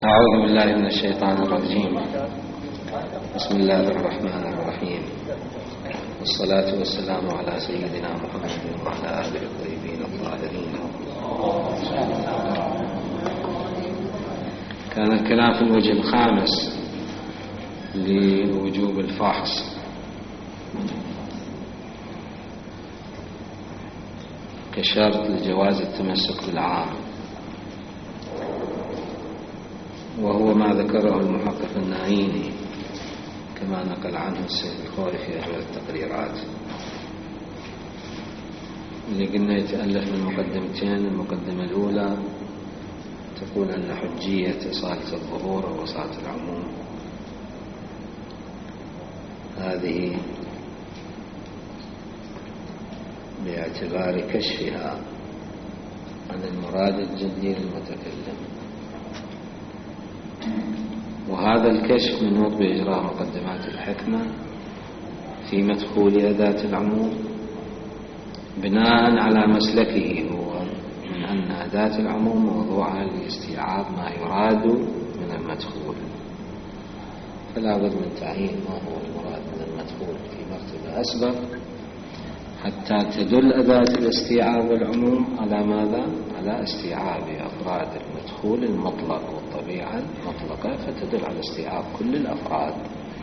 أعوذ بالله من الشيطان الرجيم. بسم الله الرحمن الرحيم، والصلاة والسلام على سيدنا محمد وعلى آله الطيبين الطاهرين. كان الكلام في الوجه الخامس لوجوب الفحص كشرط لجواز التمسك بالعام، وهو ما ذكره المحقق النعيني كما نقل عنه السيد الخوري في أجوال التقريرات، اللي قلنا يتألف من مقدمتين. المقدمة الأولى تقول أن حجية إصالة الظهور ووصاة العموم هذه باعتبار كشفها عن المراد الجدي للمتكلم، وهذا الكشف منوط بإجراء مقدمات الحكمة في مدخول أداة العموم بناء على مسلكه، هو من أن أداة العموم موضوعها لاستيعاب ما يراد من المدخول، فلا بد من تعيين ما هو المراد من المدخول في مرتبة أسبق حتى تدل أداة الاستيعاب والعموم على ماذا؟ على استيعاب أفراد المدخول المطلق والطبيعة المطلقة، فتدل على استيعاب كل الأفراد،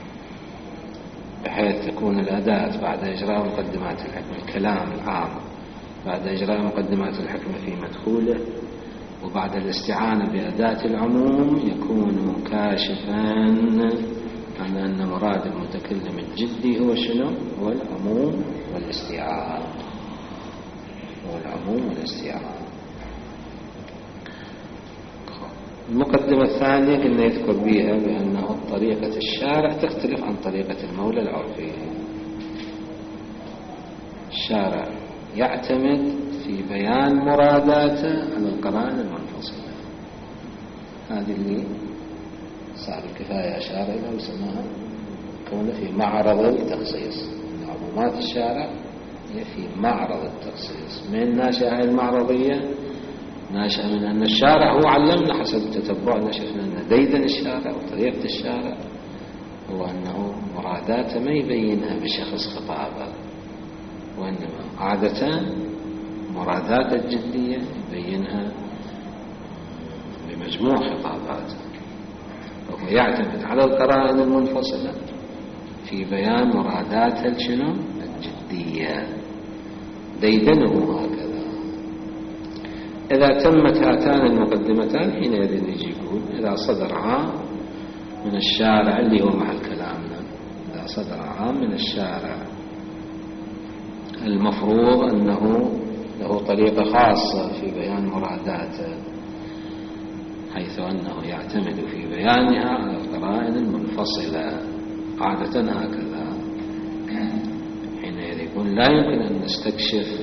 بحيث تكون الأداة بعد إجراء مقدمات الحكمة، الكلام العام بعد إجراء مقدمات الحكمة في مدخوله وبعد الاستعانة بأداة العموم يكون كاشفا عن أن مراد المتكلم الجدي هو شنو؟ هو العموم والاستيعاب، هو العموم والاستيعاب. المقدمة الثانية قلنا يذكر بها بأنه طريقة الشارع تختلف عن طريقة المولى العرفي. الشارع يعتمد في بيان مراداته على القرائن المنفصلة، هذه اللي صاحب الكفاية أشار إليها وسماها كونه في معرض التخصيص. عمومات الشارع هي في معرض التخصيص. من ناشئة هذه المعرضية؟ ناشئة من أن الشارع هو علمنا حسب تتبعنا، شفنا أن ديدن الشارع وطريقة الشارع هو أنه مراداته ما يبينها بشخص خطابه، وإنما عادة مرادات الجدية يبينها بمجموع خطاباته، وهو يعتمد على القرائن المنفصلة في بيان مرادات الشنو الجدية، ديدنه هكذا. إذا تمت هاتان المقدمتان حينئذ يجي يقول إذا صدر عام من الشارع، اللي هو محل كلامنا، إذا صدر عام من الشارع المفروض أنه له طريقة خاصة في بيان مراداته، حيث أنه يعتمد في بيانها على القرائن المنفصلة عادة هكذا. حينئذ يقول لا يمكن أن نستكشف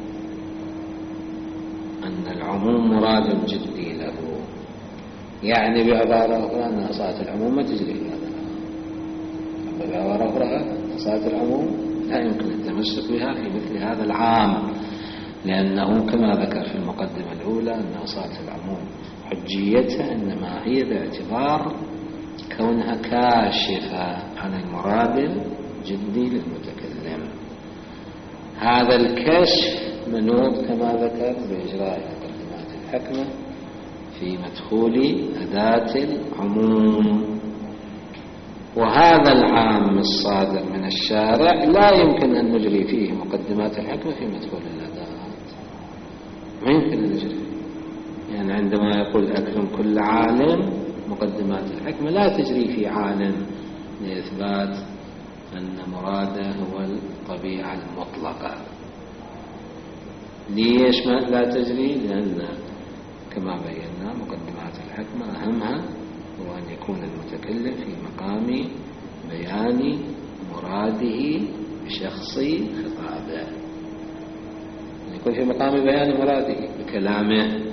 أن العموم مراد جدي له، يعني بعبارة أخرى أن أصالة العموم ما تجري في هذا العام، بعبارة أخرى أصالة العموم لا يمكن التمسك بها في مثل هذا العام، لأنه كما ذكر في المقدمة الأولى أن أصالة العموم حجيتها إنما هي باعتبار كونها كاشفة عن المراد الجدي للمتكلم. هذا الكشف منوط كما ذكر بإجراء مقدمات الحكمة في مدخول أداة العموم، وهذا العام الصادر من الشارع لا يمكن أن نجري فيه مقدمات الحكمة في مدخول الأداة، ما يمكن أن نجري فيه. يعني عندما يقول أكرم كل عالم، مقدمات الحكمة لا تجري في عالم لإثبات أن مراده هو الطبيعة المطلقة. ليش ما لا تجري؟ لأن كما بينا مقدمات الحكمة أهمها هو أن يكون المتكلم في مقام بيان مراده بشخص خطابه، يكون في مقام بيان مراده بكلامه.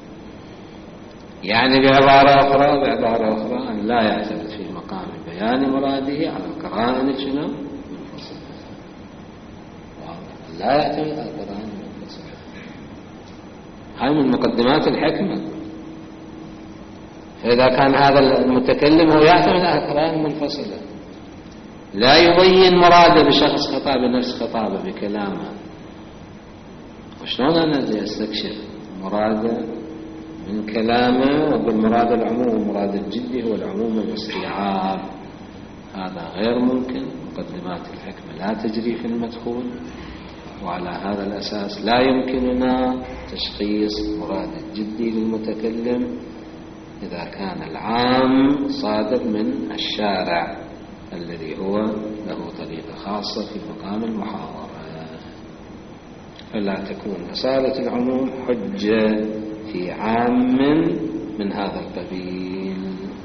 يعني بعبارة أخرى أن لا يعتمد في مقام بيان مراده على القرائن الشنو المنفصلة، لا يعتمد على القرائن المنفصلة. هاي من مقدمات الحكمة، فإذا كان هذا المتكلم هو يعتمد على القرائن المنفصلة، لا يبين مراده بشخص خطابه نفس خطابه بكلامه، وشلون أنا أستكشف مراده من كلامه وأقول مراد العموم ومراد الجدي هو العموم والاستيعاب؟ هذا غير ممكن. مقدمات الحكمة لا تجري في المدخول، وعلى هذا الأساس لا يمكننا تشخيص مراد الجدي للمتكلم إذا كان العام صادر من الشارع الذي هو له طريقة خاصة في مقام المحاورة، فلا تكون أصالة العموم حجة في عام من هذا القبيل.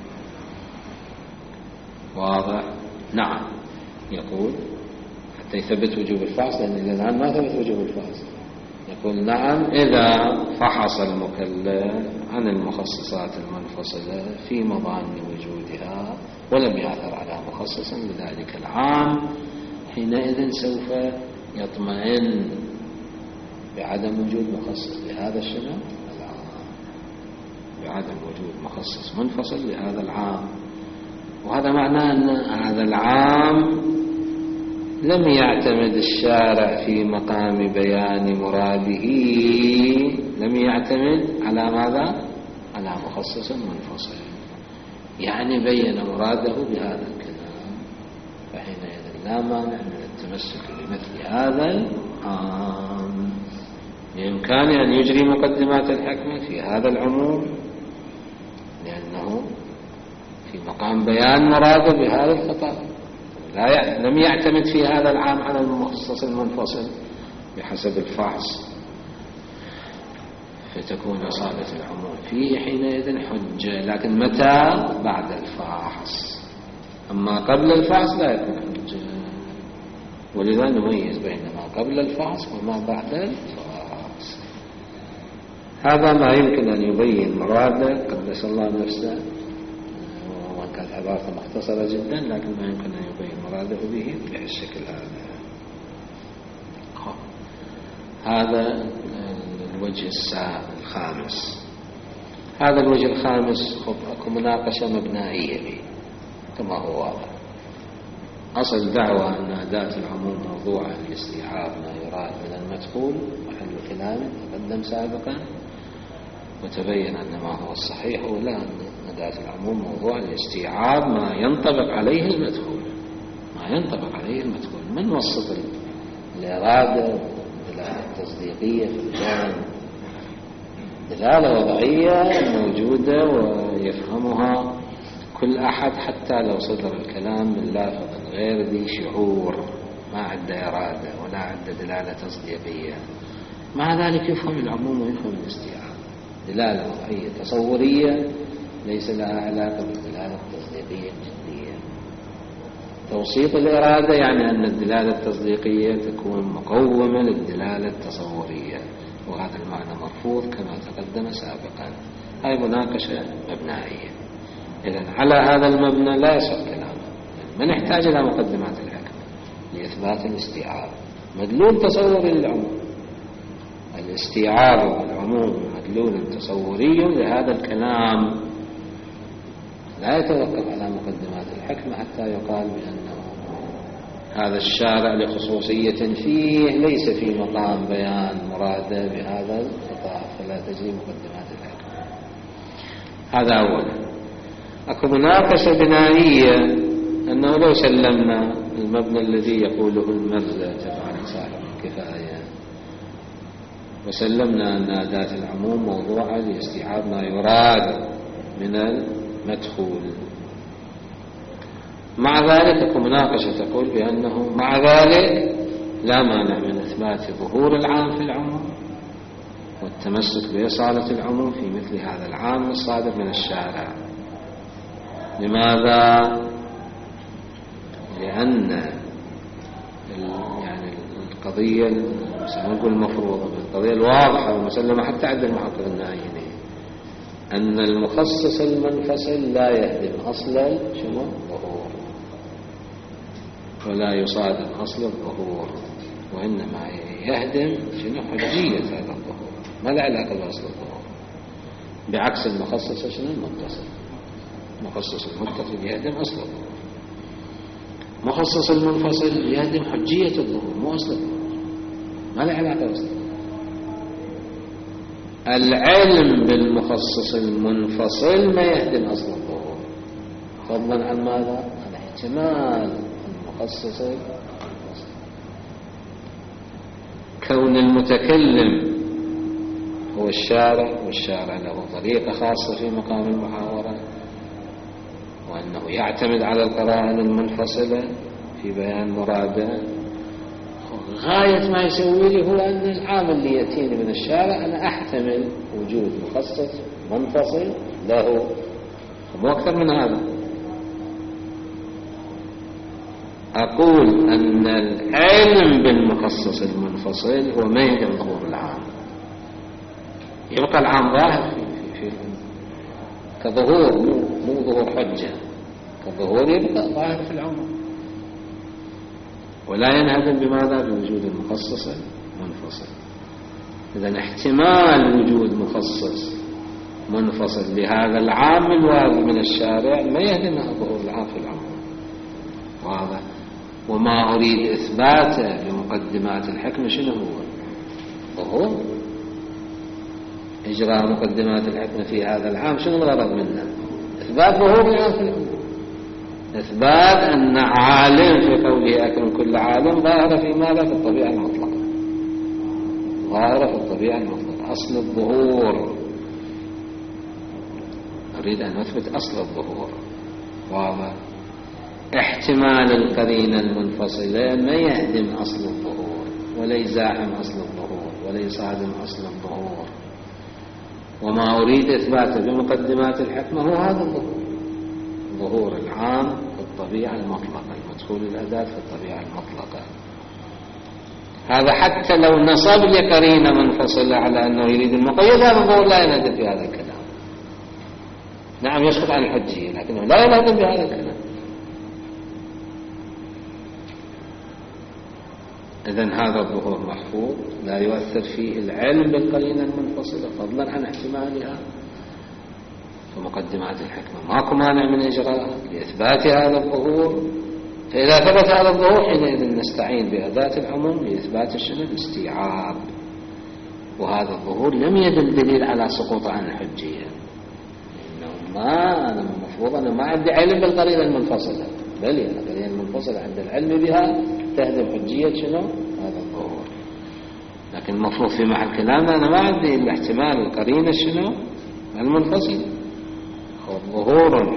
واضح؟ نعم. يقول حتى يثبت وجوب الفحص، لأن إذا الآن ما ثبت وجوب الفحص يقول نعم إذا فحص المكلف عن المخصصات المنفصلة في مظان وجودها ولم يعثر على مخصص بذلك العام، حينئذ سوف يطمئن بعدم وجود مخصص لهذا الشنو العام، بعدم وجود مخصص منفصل لهذا العام. وهذا معناه أن هذا العام لم يعتمد الشارع في مقام بيان مراده، لم يعتمد على ماذا؟ على مخصص منفصل، يعني بين مراده بهذا الكلام، فحينئذ لا مانع من التمسك بمثل هذا العام. بإمكانه أن يجري مقدمات الحكمة في هذا العموم لأنه في مقام بيان مراده بهذا الخطاب، لم يعتمد في هذا العام على المخصص المنفصل بحسب الفحص، فتكون أصالة العموم فيه حينئذ حجة. لكن متى؟ بعد الفحص، أما قبل الفحص لا يكون حجة. ولذا نميز بين ما قبل الفحص وما بعد الفحص. هذا ما يمكن أن يبين مراده قدس الله نفسه، وإن كانت عبارة مختصرة جدا لكن ما يمكن أن يبين مراده به بهالشكل هذا. هذا الوجه الخامس. هذا الوجه الخامس اكو مناقشة مبنائية به كما هو واضح. أصل دعوة أن أداة العموم موضوعة لاستيعاب ما يراد من المدخول، وحل كلامه تقدم سابقا، وتبين أن ما هو الصحيح هو لا، أن أداة العموم موضوع لاستيعاب ما ينطبق عليه المدخول، ما ينطبق عليه المدخول من وسط الإرادة والدلالة التصديقية في الجانب، دلالة وضعية موجودة ويفهمها كل أحد حتى لو صدر الكلام من لافظ غير ذي شعور، ما عنده إرادة ولا عنده دلالة تصديقية، مع ذلك يفهم العموم ويفهم الاستيعاب. دلالة وضعية تصورية ليس لها علاقة بالدلالة التصديقية الجدية. توسيط الإرادة يعني أن الدلالة التصديقية تكون مقومة للدلالة التصورية، وهذا المعنى مرفوض كما تقدم سابقا. هاي مناقشة مبنائية. إذن على هذا المبنى لا يصح كلامه، ما نحتاج إلى مقدمات الحكمة لإثبات الاستيعاب. مدلول تصوري للعموم، الاستيعاب والعموم مدلول تصوري لهذا الكلام، لا يتوقف على مقدمات الحكمة حتى يقال بأنه هذا الشارع لخصوصية فيه ليس في مقام بيان مراده بهذا الخطاب، فلا تجري مقدمات الحكمة. هذا أولا. أكو مناقشة بنائية أنه لو سلمنا المبنى الذي يقوله المرزة تبع صاحب الكفاية، وسلمنا أن أداة العموم موضوعة لاستيعاب ما يراد من المدخول، مع ذلك أكو مناقشة تقول بأنه مع ذلك لا مانع من إثبات ظهور العام في العموم والتمسك بإصالة العموم في مثل هذا العام الصادر من الشارع. لماذا؟ لأن يعني القضية نقول المفروضة، القضية الواضحة والمسلمة حتى عند المحقق النائيين أن المخصص المنفصل لا يهدم أصل شنو الظهور ولا يصادم أصل الظهور، وإنما يهدم شنو حجية هذا الظهور، ما له علاقة بأصل الظهور، بعكس المخصص شنو المتصل. مخصص المتصل يهدم أصل الظهور، مخصص المنفصل يهدم حجية الظهور مو أصل الظهور، ما له علاقة بأصل الظهور. العلم بالمخصص المنفصل ما يهدم أصل الظهور، فضلا عن ماذا؟ عن احتمال المخصص المنفصل. كون المتكلم هو الشارع، والشارع له طريقة خاصة في مقام المحاورة، وأنه يعتمد على القرائن المنفصلة في بيان مراده، غاية ما يسوي لي هو أن العامل اللي يأتيني من الشارع أنا أحتمل وجود مخصص منفصل له، مو أكثر من هذا. أقول أن العلم بالمخصص المنفصل هو ما يهدم ظهور العام، يبقى العام ظاهر في كظهور، مو ظهور حجة، كظهور يبقى ظاهر في العموم، ولا ينهدم بماذا؟ بوجود المخصص المنفصل. إذن احتمال وجود مخصص منفصل لهذا العام الوارد من الشارع ما يهدم ظهور العام في العموم، واضح؟ وما أريد إثباته بمقدمات الحكمة شنو هو؟ ظهور إجراء مقدمات الحكمة في هذا العام شنو الغرض منه؟ إثبات ظهور العام في العموم، إثبات أن عالم في قوله أكرم كل عالم ظاهرة في ماذا؟ في الطبيعة المطلقة، ظاهرة في الطبيعة المطلقة، أصل الظهور. أريد أن أثبت أصل الظهور، واضح؟ احتمال القرينة المنفصلة ما يهدم أصل الظهور، ولا يزاحم أصل الظهور، ولا يصادم أصل الظهور. وما أريد إثباته بمقدمات الحكمة هو هذا الظهور، ظهور العام في الطبيعة المطلقة، المدخول الأداة في الطبيعة المطلقة. هذا حتى لو نصب لقرينة منفصلة على أنه يريد المقيد، هذا الظهور لا ينهدم في هذا الكلام. نعم يسقط عن الحجية، لكنه لا ينهدم بهذا الكلام. إذن هذا الظهور محفوظ، لا يؤثر فيه العلم بالقرينة المنفصلة فضلا عن احتمالها. فمقدمات الحكمة ماكو مانع من إجراءها لإثبات هذا الظهور. فإذا ثبت هذا الظهور حينئذ نستعين بأداة العموم لإثبات الشنو؟ الاستيعاب. وهذا الظهور لم يدل دليل على سقوط عن الحجية، لأنه أنا المفروض أنا ما عندي علم بالقرينة المنفصلة، بل القرينة المنفصلة عند العلم بها تهدم حجية شنو؟ هذا الظهور. لكن المفروض في محل كلامنا أنا ما عندي إلا احتمال القرينة شنو؟ المنفصلة. ظهور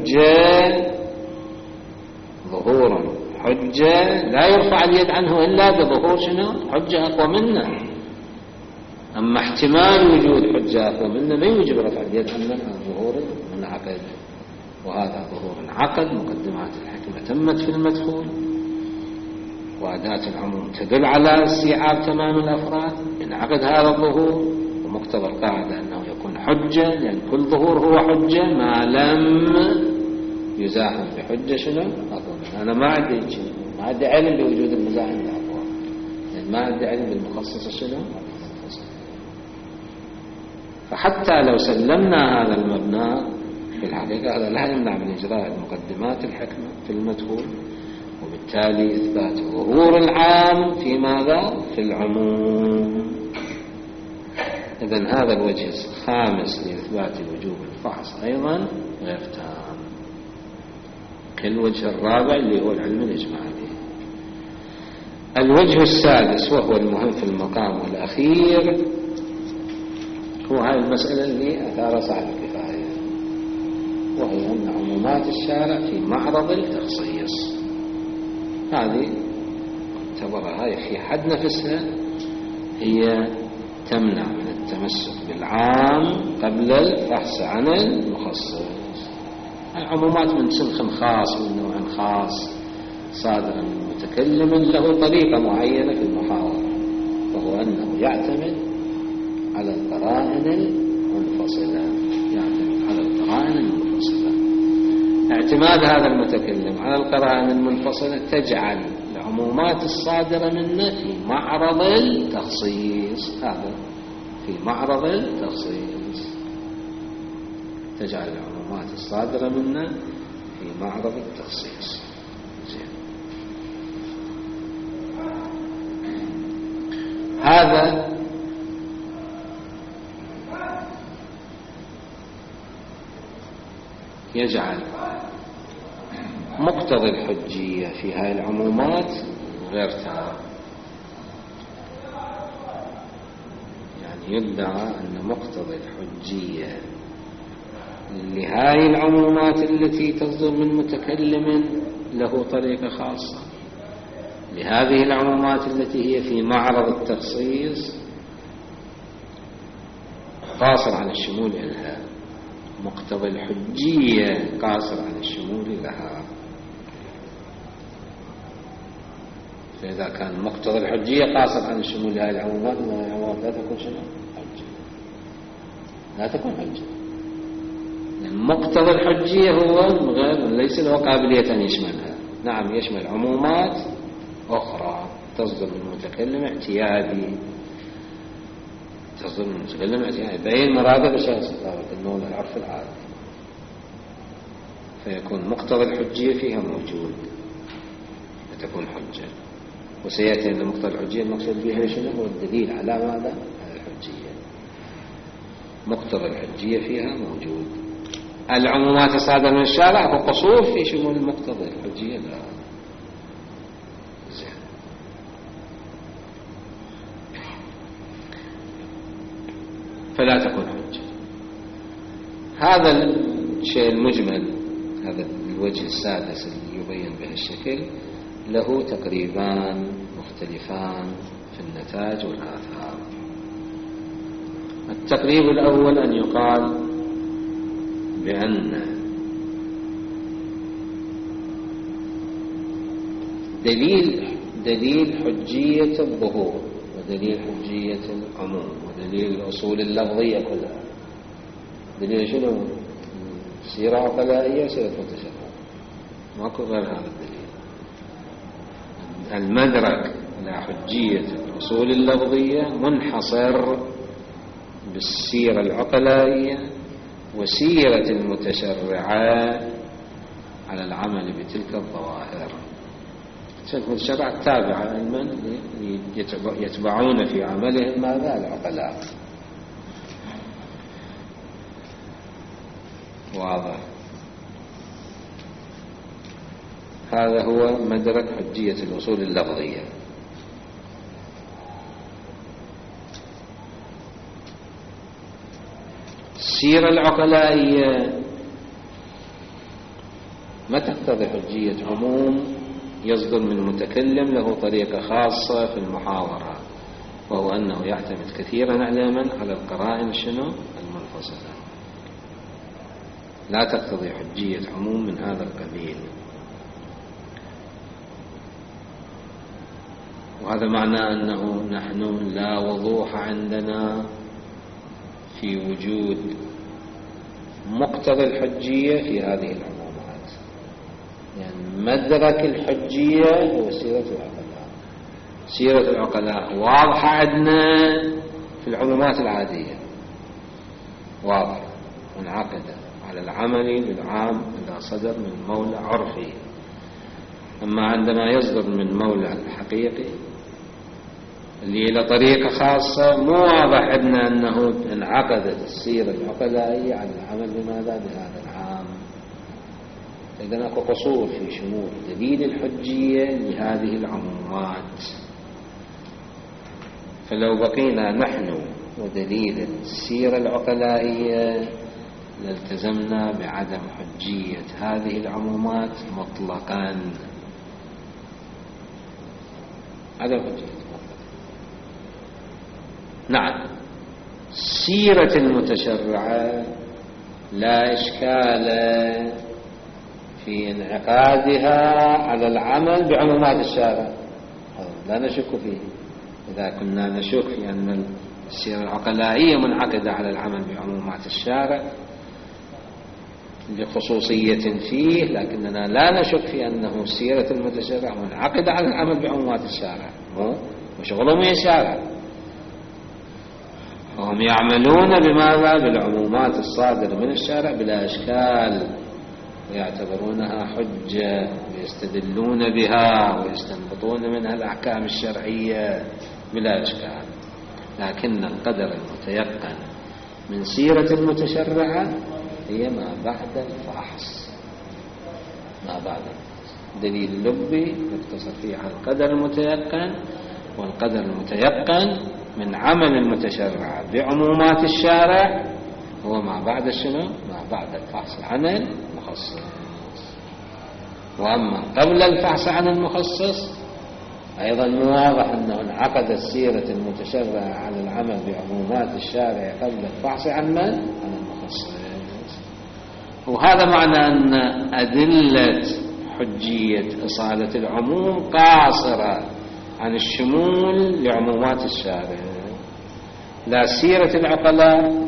حجة لا يرفع اليد عنه إلا بظهور شنو؟ حجة أقوى منه. أما احتمال وجود حجة أقوى منه ما يوجب رفع اليد عنه، ظهور منعقد. وهذا ظهور انعقد، مقدمات الحكمة تمت في المدخول، وأداة العموم تدل على استيعاب تمام الأفراد. انعقد هذا الظهور، ومقتضى القاعدة أنه يكون حجة، لأن كل ظهور هو حجة ما لم يزاحم بحجة شنو؟ أقوى. أنا ما عندي علم بوجود المزاحم الأقوى، لأن ما عندي علم بالمخصص شنو؟ فحتى لو سلمنا هذا المبنى في الحقيقة هذا لا يمنع من إجراء المقدمات الحكمة في المدخول، وبالتالي إثبات ظهور العام في ماذا؟ في العموم. إذن هذا الوجه الخامس لإثبات وجوب الفحص أيضا غير تام. الوجه الرابع اللي هو العلم الإجمالي. الوجه السادس وهو المهم في المقام والأخير هو هاي المسألة اللي أثار صاحب الكفاية، وهي أن عمومات الشارع في معرض التخصيص. هذه اعتبرها في حد نفسها هي تمنع من التمسك بالعام قبل الفحص عن المخصص. العمومات من سنخ خاص من نوع خاص صادرا من متكلم له طريقة معينة في المحاورة، وهو أنه يعتمد على القرائن المنفصلة. اعتماد هذا المتكلم على القرائن المنفصلة تجعل العمومات الصادرة منه في معرض التخصيص. هذا في معرض التخصيص تجعل العمومات العمومات الصادرة منا في معرض التخصيص. هذا يجعل مقتضى الحجية في هذه العمومات غير تام. يعني يدعى أن مقتضى الحجية لهذه العمومات التي تصدر من متكلم له طريقة خاصة، لهذه العمومات التي هي في معرض التخصيص قاصر عن الشمول لها، مقتضى الحجية قاصر عن الشمول لها. فإذا كان مقتضى الحجية قاصر عن الشمول لهذه العمومات لا تكون شنو؟ حجة، لا تكون حجة. مقتضى الحجية هو غير ليس له قابلية أن يشملها. نعم يشمل عمومات أخرى تصدر من المتكلم اعتيادي، تصدر من المتكلم اعتيادي بين مراده بشخص أنه العرف العادي، فيكون مقتضى الحجية فيها موجود فتكون حجة. وسيأتي أن مقتضى الحجية المقصود بها شنو؟ هو الدليل على ماذا؟ على الحجية. مقتضى الحجية فيها موجود. العمومات الصادرة من الشارع فقصور في شمول مقتضى الحجية لا. فلا تكون حجة. هذا الشيء المجمل، هذا الوجه السادس اللي يبين به الشكل، له تقريبان مختلفان في النتاج والآثار. التقريب الأول أن يقال بأن دليل حجية الظهور ودليل حجية العموم ودليل الأصول اللفظية كلها دليل شنو؟ سيرة عقلائية وسيرة متشابهة، ماكو غير هذا الدليل. المدرك على حجية الأصول اللفظية منحصر بالسيرة العقلائية وسيرة المتشرعة على العمل بتلك الظواهر. المتشرع التابعة لمن يتبعون في عملهم ماذا؟ العقلاء. واضح. هذا هو مدرك حجية الأصول اللفظية. السيرة العقلائية ما تقتضي حجية عموم يصدر من متكلم له طريقة خاصة في المحاورة، وهو أنه يعتمد كثيرا على القرائن شنو؟ المنفصلة. لا تقتضي حجية عموم من هذا القبيل. وهذا معناه أنه نحن لا وضوح عندنا في وجود مقتضى الحجية في هذه العمومات. يعني مدرك الحجية هو سيرة العقلاء. سيرة العقلاء واضحة عندنا في العمومات العادية، واضحة منعقدة على العمل بالعام إذا صدر من مولى عرفي. أما عندما يصدر من مولى الحقيقي اللي له طريقة خاصة، مو واضح عندنا أنه انعقدت السيرة العقلائية على العمل بماذا؟ بهذا العام. إذن أكو قصور في شمول دليل الحجية لهذه العمومات. فلو بقينا نحن ودليل السيرة العقلائية لالتزمنا بعدم حجية هذه العمومات مطلقا. عدم حجية مطلقا. نعم سيرة المتشرعة لا إشكال في انعقادها على العمل بعمومات الشارع، لا نشك فيه. إذا كنا نشك في أن السيرة العقلائية منعقدة على العمل بعمومات الشارع لخصوصية فيه، لكننا لا نشك في أنه سيرة المتشرع منعقدة على العمل بعمومات الشارع، وشغله من الشارع. أنهم يعملون بماذا؟ بالعمومات الصادرة من الشارع بلا إشكال، ويعتبرونها حجة ويستدلون بها ويستنبطون منها الأحكام الشرعية بلا إشكال. لكن القدر المتيقن من سيرة المتشرعة هي ما بعد الفحص، ما بعد دليل لبي يقتصر فيه على القدر المتيقن، والقدر المتيقن من عمل المتشرع بعمومات الشارع هو ما بعد شنو؟ ما بعد الفحص عن المخصص. وأما قبل الفحص عن المخصص أيضا واضح أنه انعقدت سيرة المتشرع على العمل بعمومات الشارع قبل الفحص عن من؟ عن المخصص. وهذا معنى أن أدلة حجية إصالة العموم قاصرة عن الشمول لعمومات الشارع، لا سيرة العقلاء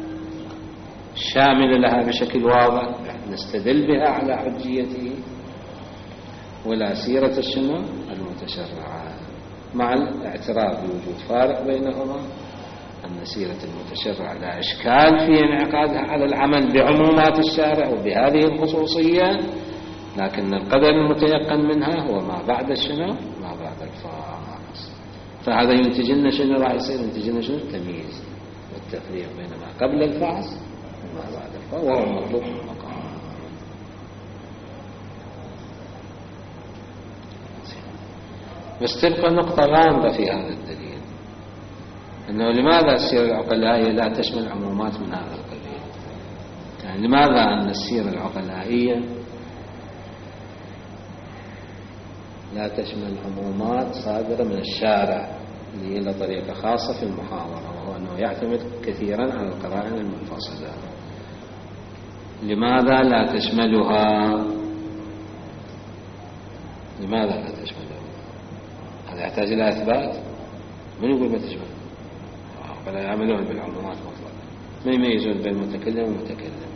شاملة لها بشكل واضح نستدل بها على حجيته، ولا سيرة الشنو المتشرعة، مع الاعتراف بوجود فارق بينهما، أن سيرة المتشرع لا إشكال في انعقادها على العمل بعمومات الشارع وبهذه الخصوصية، لكن القدر المتيقن منها هو ما بعد الشنو؟ ما بعد الفحص. فهذا ينتج لنا شنو؟ راح يصير ينتج لنا شنو؟ التمييز والتفريق بين ما قبل الفحص وما بعد الفحص، وهو المطلوب في المقام. بس تبقى نقطة غامضة في هذا الدليل، أنه لماذا السيرة العقلائية لا تشمل عمومات من هذا القبيل؟ يعني لماذا أن السيرة العقلائية لا تشمل عمومات صادرة من الشارع اللي هي طريقة خاصة في المحاورة، وهو أنه يعتمد كثيرا على القرائن المنفصلة؟ لماذا لا تشملها؟ لماذا لا تشملها؟ هذا يحتاج إلى إثبات. من يقول ما تشمل؟ فلا يعملون بالعمومات مطلقا، ما يميزون بين المتكلم والمتكلم.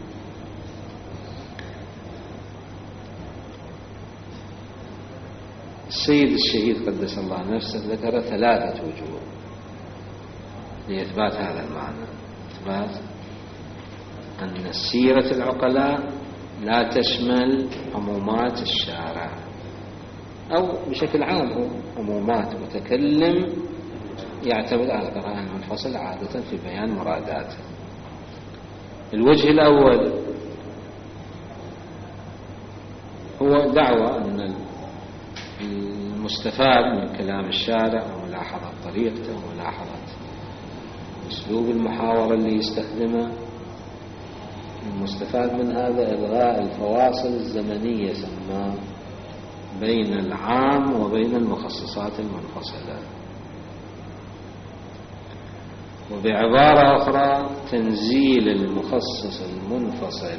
السيد الشهيد قدس الله نفسه ذكر 3 وجوه لإثبات هذا المعنى. إثبات أن سيرة العقلاء لا تشمل عمومات الشارع، أو بشكل عام هو عمومات متكلم يعتمد على القرائن المنفصلة عادة في بيان مراداته. الوجه الأول هو دعوة أن المستفاد من كلام الشارع وملاحظة طريقته وملاحظة أسلوب المحاورة اللي يستخدمه، المستفاد من هذا إلغاء الفواصل الزمنية سماه بين العام وبين المخصصات المنفصلة، وبعبارة أخرى تنزيل المخصص المنفصل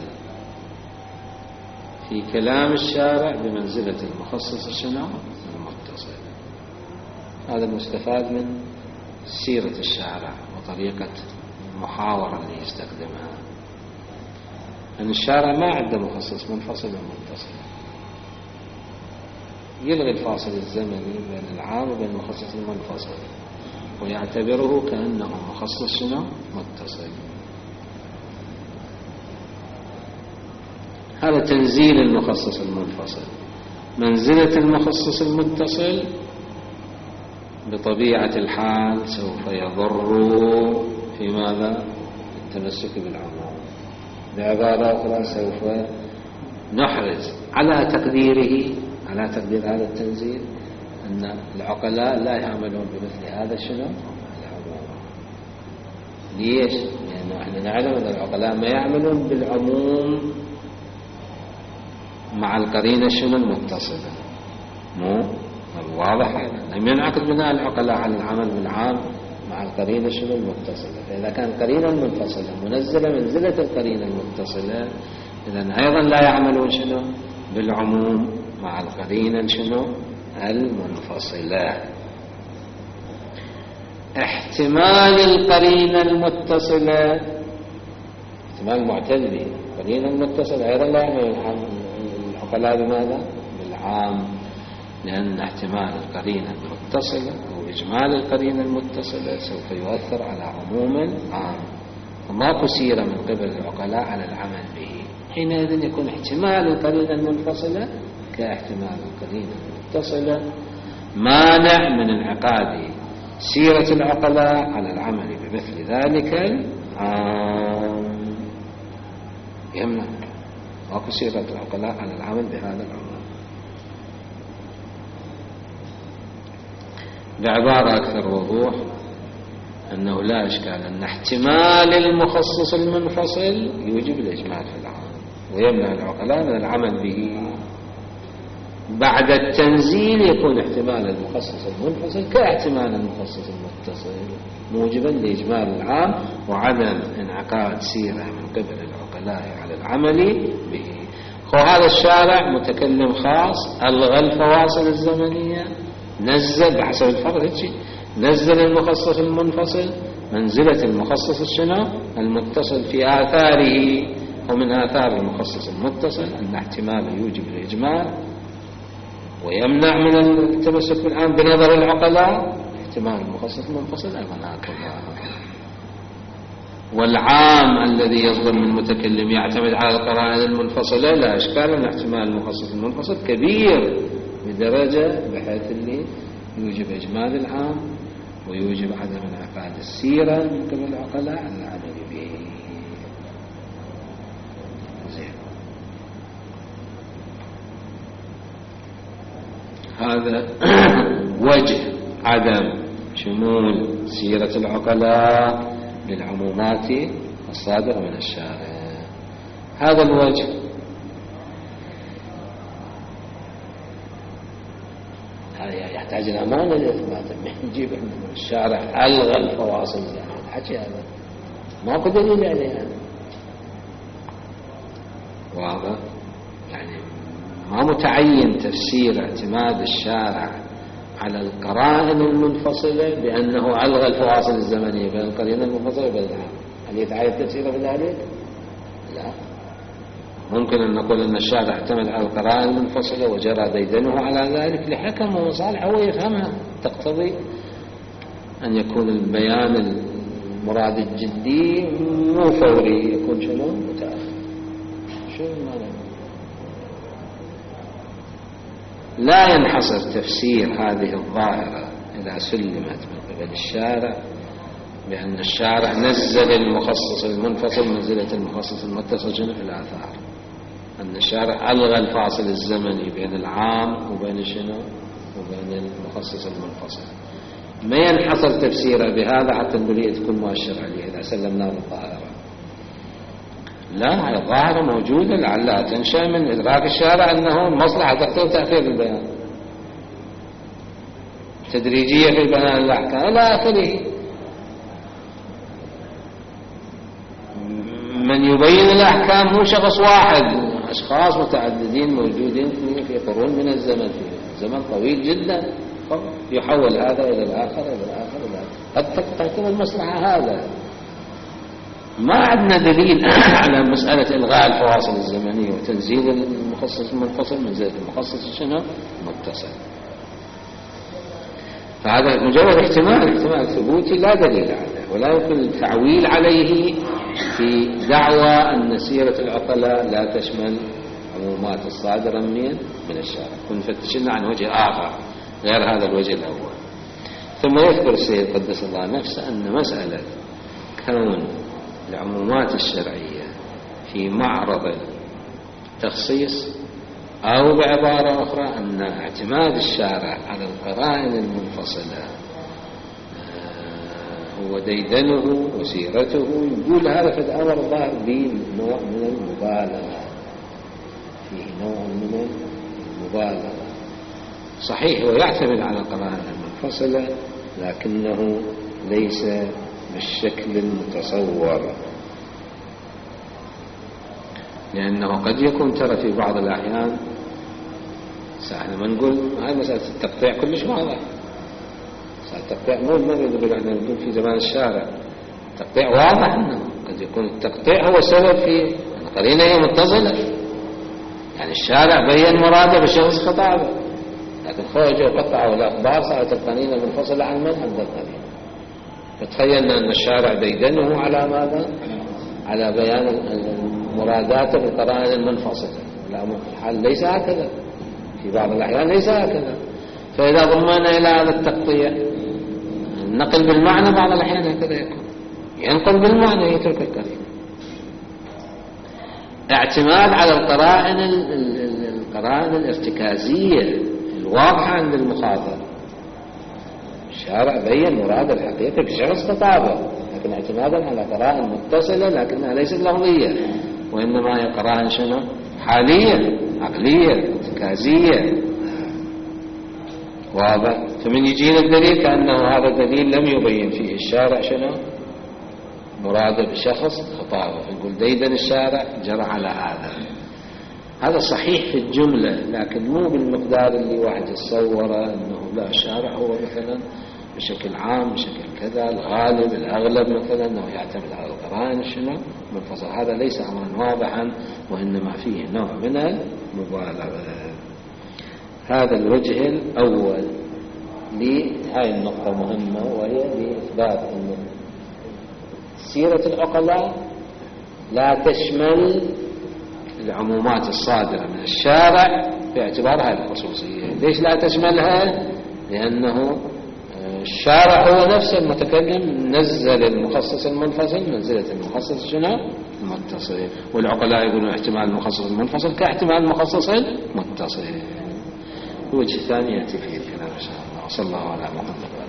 في كلام الشارع بمنزلة المخصص الشنو المتصل. هذا المستفاد من سيرة الشارع وطريقة المحاورة اللي يستخدمها، أن الشارع ما عنده مخصص منفصل ومتصل، يلغي الفاصل الزمني بين العام وبين المخصص المنفصل ويعتبره كأنه مخصص شنو متصل. هذا تنزيل المخصص المنفصل. منزلة المخصص المتصل بطبيعة الحال سوف يضر في ماذا؟ التمسك بالعموم. بعبارة أخرى سوف نحرز على تقديره، على تقدير هذا التنزيل، أن العقلاء لا يعملون بمثل هذا شنو العموم. ليش؟ لأنه احنا نعلم أن العقلاء ما يعملون بالعموم مع القرينة شنو المتصلة. مو واضح هذا، لم ينعقد بناء العقلاء على العمل بالعام مع القرينة شنو المتصلة. فإذا كان القرينة المنفصلة منزلة منزلة القرينة المتصلة، إذن أيضا لا يعملون شنو بالعموم مع القرينة شنو المنفصلة. احتمال القرينة المتصلة احتمال معتل به، القرينة المتصلة أيضا لا يعمل العقلاء بماذا؟ بالعام، لأن احتمال القرينة المتصلة هو وإجمال القرينة المتصلة سوف يؤثر على عموم عام، وماكو سيرة من قبل العقلاء على العمل به. حينئذ يكون احتمال القرينة المنفصلة كاحتمال القرينة المتصلة مانع من انعقاد سيرة العقلاء على العمل بمثل ذلك العام، يمنع ماكو سيرة العقلاء على العمل بهذا العمل. بعبارة أكثر وضوح أنه لا إشكال أن احتمال المخصص المنفصل يوجب الإجمال في العام ويمنع العقلاء من العمل به. بعد التنزيل يكون احتمال المخصص المنفصل كاحتمال المخصص المتصل موجبا لإجمال العام وعدم انعقاد سيرة من قبل العقلاء على العمل به. وهذا الشارع متكلم خاص ألغى الفواصل الزمنية، نزل بحسب الفرد نزل المخصص المنفصل منزلة المخصص الشنو المتصل في آثاره، ومن آثار المخصص المتصل أن احتمال يوجب الإجمال ويمنع من التمسك بالعام بنظر العقلاء. احتمال المخصص المنفصل أيضا هكذا. والعام الذي يصدر من المتكلم يعتمد على القرائن المنفصلة، لا إشكال أن احتمال المخصص المنفصل كبير بدرجة بحيث اللي يوجب إجمال العام ويوجب عدم انعقاد السيرة من قبل العقلاء على العمل به. زين، هذا وجه عدم شمول سيرة العقلاء للعمومات الصادرة من الشارع. هذا الوجه يحتاج إلى أمانة لإثبات. نجيب الشارع ألغى الفواصل، حكي هذا ماكو دليل عليه. واضح؟ يعني ما متعين تفسير اعتماد الشارع على القرائن المنفصلة بأنه ألغى الفواصل الزمنية بين القرينة المنفصلة وبين العام. هل يتعين تفسيره بذلك؟ لا. ممكن أن نقول أن الشارع اعتمد على القرائن المنفصلة وجرى ديدنه على ذلك لحكم ومصالح هو يفهمها تقتضي أن يكون البيان المراد الجدي مو فوري، يكون شنو متأخر. شو المعنى؟ لا ينحصر تفسير هذه الظاهرة إذا سلمت من قبل الشارع بأن الشارع نزل المخصص المنفصل منزلة المخصص المتصل في الآثار، أن الشارع ألغى الفاصل الزمني بين العام وبين شنو وبين المخصص المنفصل. ما ينحصر تفسيره بهذا حتى نقول تكون مؤشر عليه إذا سلمنا بالظاهرة. لا، هي الظاهرة موجودة لعلها تنشأ من إدراك الشارع أنه المصلحة تقتضي تأخير البيان، تدريجية في بيان الأحكام إلى آخره. من يبين الأحكام مو شخص واحد، أشخاص متعددين موجودين في قرون من الزمن، في زمن طويل جدا، يحول هذا إلى الآخر إلى الآخر إلى الآخر قد تكون المصلحة. هذا ما عندنا دليل على مسألة إلغاء الفواصل الزمنية وتنزيل المخصص المنفصل منزلة المخصص شنو متصل. فهذا مجرد احتمال ثبوتي لا دليل عليه، ولا يمكن التعويل عليه في دعوى أن سيرة العقلاء لا تشمل عمومات الصادرة من الشارع. فتشلنا عن وجه آخر غير هذا الوجه الأول. ثم يذكر السيد قدس الله نفسه أن مسألة كون العمومات الشرعية في معرض التخصيص، أو بعبارة أخرى أن اعتماد الشارع على القرائن المنفصلة هو ديدنه وسيرته، يقول هذا في الأمر ظاهر به نوع من المبالغة، فيه نوع من المبالغة. صحيح هو يعتمد على القرائن المنفصلة لكنه ليس بالشكل المتصور، لأنه قد يكون ترى في بعض الأحيان سهل ما نقول هاي مسألة التقطيع كلش واضح. التقطيع مو نقول احنا نقول في زمان الشارع التقطيع واضح انه قد يكون التقطيع هو سبب في القرينة هي متصلة، يعني الشارع بين مراده بشخص خطابه لكن خرجوا وقطعوا الأخبار صارت القرينة منفصلة عن من؟ عن القرينة. فتخيلنا أن الشارع ديدنه على ماذا؟ على بيان مراداته بالقرائن المنفصلة. لا، في الحال ليس هكذا، في بعض الأحيان ليس هكذا. فإذا ضمنا إلى هذا التقطيع النقل بالمعنى بعض الأحيان هكذا يكون، ينقل بالمعنى يترك القرينة. اعتماد على القرائن الارتكازية الواضحة عند المخاطب. الشارع بين مراد الحقيقي بشخص خطابه، لكن اعتمادا على قرائن متصلة لكنها ليست لفظية، وإنما هي قرائن شنو؟ حالية، عقلية، ارتكازية. واضح؟ فمن يجينا الدليل كأنه هذا الدليل لم يبين فيه الشارع شنو؟ مراده بشخص خطابه، فنقول ديدن الشارع جرى على هذا صحيح في الجملة، لكن مو بالمقدار اللي واحد يتصوره أنه لا، الشارع هو مثلا بشكل عام بشكل كذا، الغالب الأغلب مثلا أنه يعتمد على القرائن شنو؟ منفصل. هذا ليس أمرا واضحا، وإنما فيه نوع من المبالغة. هذا الوجه الأول لهذه النقطة مهمة، وهي لإثبات أن سيرة العقلاء لا تشمل العمومات الصادرة من الشارع باعتبارها الخصوصية. ليش لا تشملها؟ لأنه الشارع هو نفسه المتكلم نزل المخصص المنفصل منزلة المخصص شنو؟ المتصل. والعقلاء يقولون احتمال المخصص المنفصل كاحتمال المخصص المتصل. وجه ثاني يأتي فيه الكلام إن شاء الله. وصلى الله على محمد.